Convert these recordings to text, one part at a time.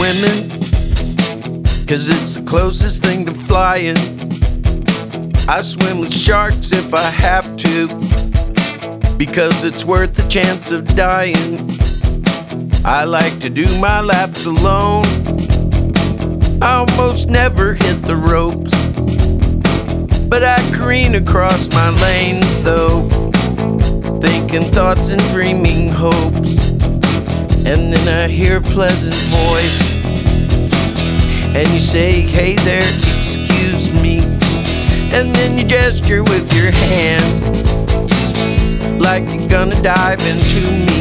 swimming, 'cause it's the closest thing to flying. I swim with sharks if I have to, because it's worth the chance of dying. I like to do my laps alone. I almost never hit the ropes, but I careen across my lane though, thinking thoughts and dreaming hopes. And then I hear a pleasant voice, and you say, "Hey there, excuse me." And then you gesture with your hand, like you're gonna dive into me.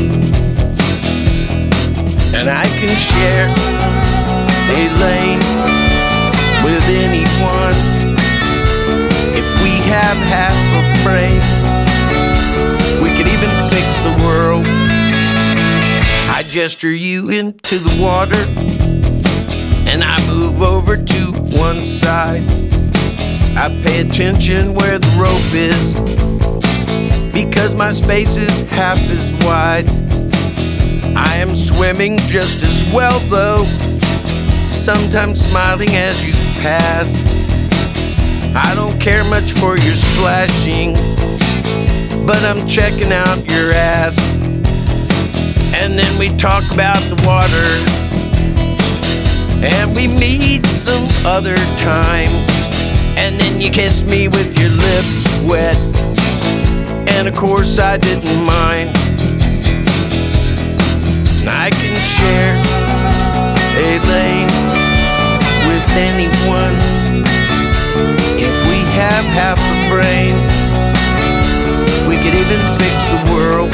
And I can share a lane with anyone if we have half a brain. We could even fix the world. I gesture you into the water, and I move over to one side. I pay attention where the rope is, because my space is half as wide. I am swimming just as well though, sometimes smiling as you pass. I don't care much for your splashing, but I'm checking out your ass. And then we talk about the water, and we meet some other time. And then you kiss me with your lips wet, and of course I didn't mind. And I can share a lane with anyone if we have half a brain. We could even fix the world.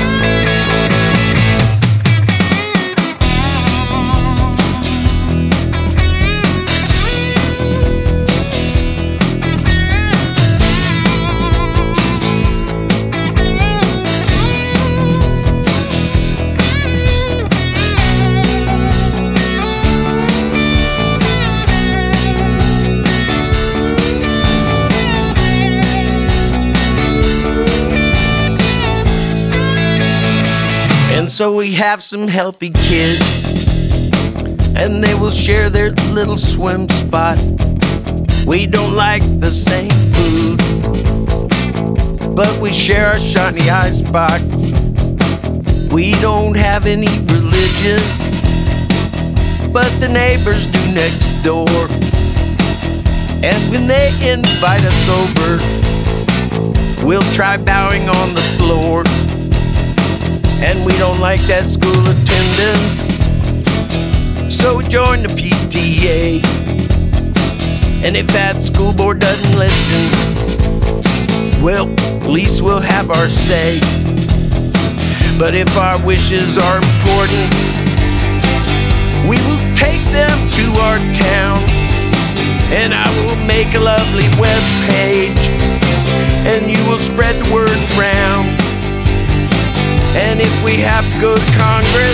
So we have some healthy kids, and they will share their little swim spot. We don't like the same food, but we share our shiny ice box. We don't have any religion, but the neighbors do next door. And when they invite us over, we'll try bowing on the floor. And we don't like that school attendance, so we join the PTA. And if that school board doesn't listen, well, at least we'll have our say. But if our wishes are important, we will take them to our town. And I will make a lovely web page, and you will spread the word around. And if we have to go to Congress,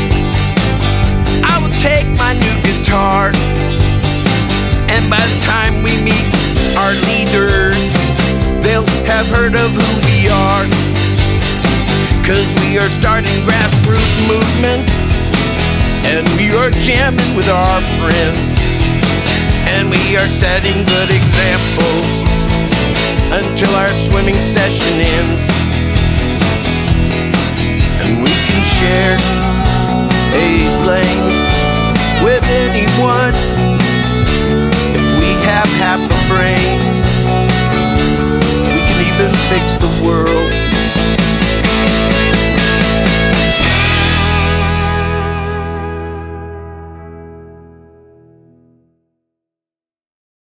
I will take my new guitar. And by the time we meet our leaders, they'll have heard of who we are. 'Cause we are starting grassroots movements, and we are jamming with our friends. And we are setting good examples until our swimming session ends.